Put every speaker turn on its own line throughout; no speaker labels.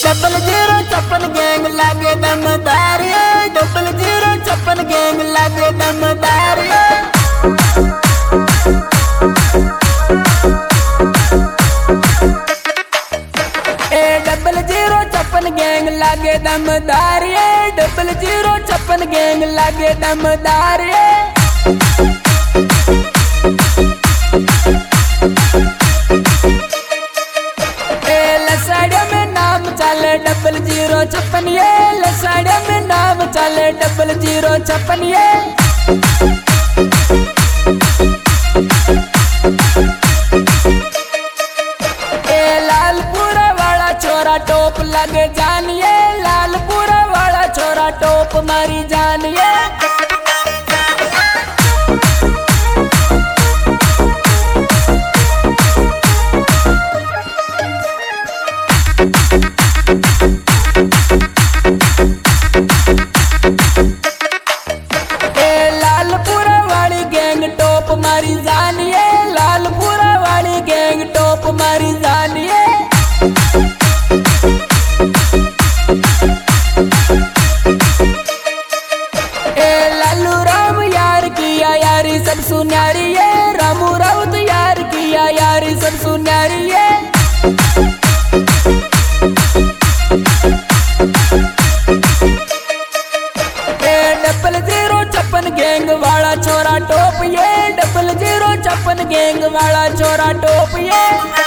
0056 gang लागे दमदार, 0056 gang लागे दमदार। 0056 गैंग लागे दमदार, 0056 गैंग लागे दमदार। लसाड़िया में नाम चले 0056, ये लसाड़िया में नाम चले 0056 ये। लालपुरा वाला छोरा टोप लगे जानिए, लालपुरा वाला छोरा टोप मारी जानिए। लालपुरा वाली गैंग टोप मारी जानिए, लालपुरा वाली गैंग टोप मारी जानिए। लालू राम यार किया यारी सब सुनारी है, रामू राउत यार किया यारी सब सुनारी है। 0056 गैंग वाला छोरा टोप ये, 0056 गैंग वाला छोरा टोप ये।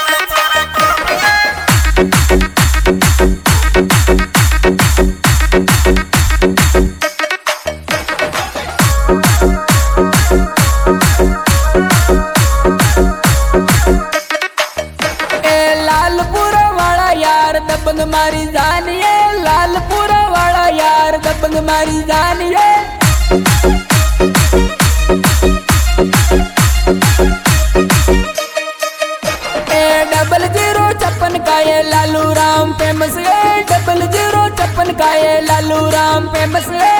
लालपुरा वाला यार दबंग मारी जानिए, लालपुरा वाला यार दबंग मारी जानिए। डबल 056 का ये लालू राम फेमस है, 0056 का ये लालू राम फेमस है।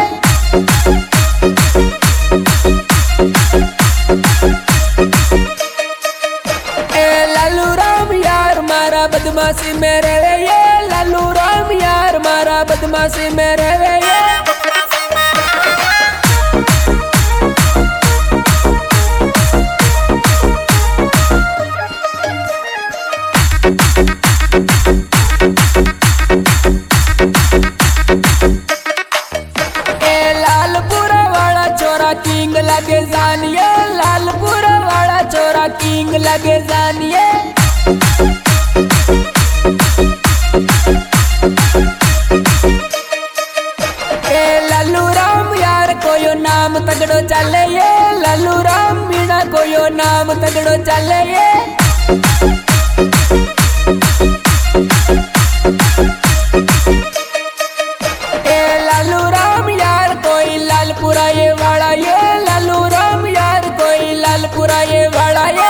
लालू राम यार मारा बदमाशी में रहे ये, लालू राम यार मारा बदमाशी में रहे ये। लालपुरा वाला छोरा किंग लगे जानिए, लालपुरा वाला छोरा किंग लगे जानिए। लालू राम यार कोयो नाम तगड़ो चले ये, लालू राम बिना कोयो नाम तगड़ो चले ये। लालू राम यार कोई लालपुरा ये वाला ये, लालू राम यार कोई लालपुरा ये वाला ये।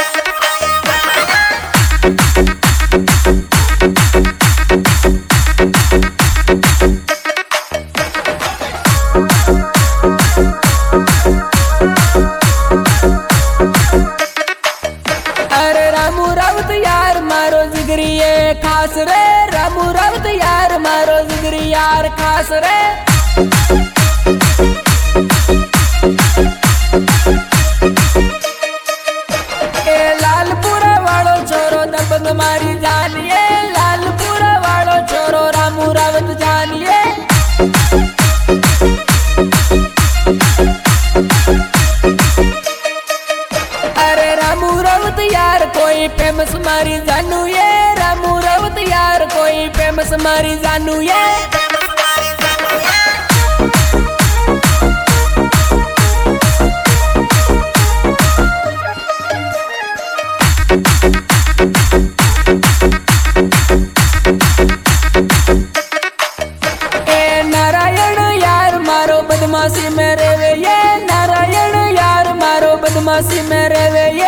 अरे रामू राउत यार मारो जिगरी ये खास रे, रामू राउत यार मारो जिगरी यार खास रे। लालपुरा वालो छोरो दबंग मारी जानिए, लालपुरा वालो छोरो रामू रावत जानिए। अरे रामू रावत यार कोई फेमस मारी जानू ये, रामू रावत यार कोई फेमस मारी जानू ये। नारायण यार मारो बदमाशी में रेवे ये, नारायण यार मारो बदमाशी में रेवे ये।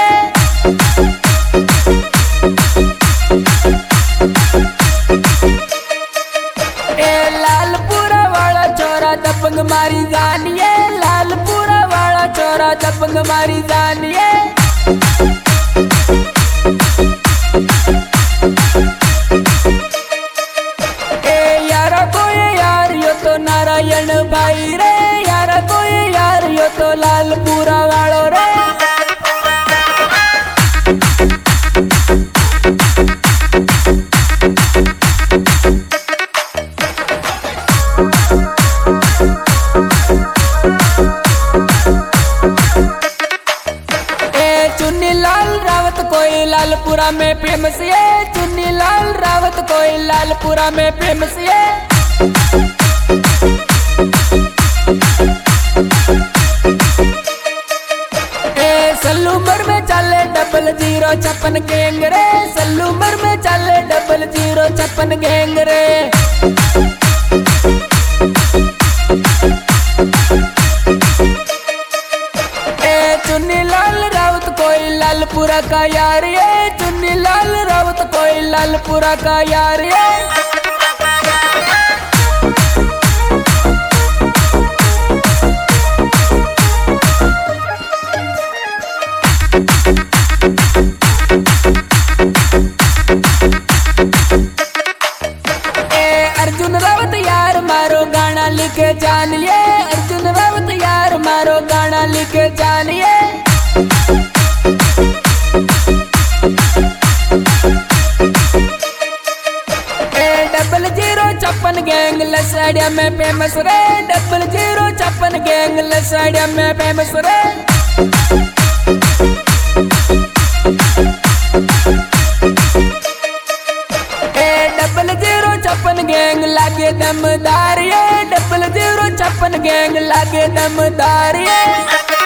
लालपुरा वाला छोरा दबंग मारी जानिए, लालपुरा वाला छोरा दबंग मारी जानिए। कोई लालपुरा में फेमस है। सल्लूमर में चले 0056 गैंग रे, सल्लूमर में चले 0056 गैंग रे। चुन्नी लाल राउत कोई लालपुरा का यार ये, चुन्नी लाल राउत कोई लालपुरा का यार ये। अर्जुन रावत यार मारो गाना लिखे जानिए, अर्जुन रावत यार मारो गाना लिखे जानिए। 0056 गैंग लसाड़िया में फेमस रे, 0056 गैंग लसाड़िया में फेमस रे। 0056 गैंग लागे दमदार ये, 0056 गैंग लागे दमदार ये।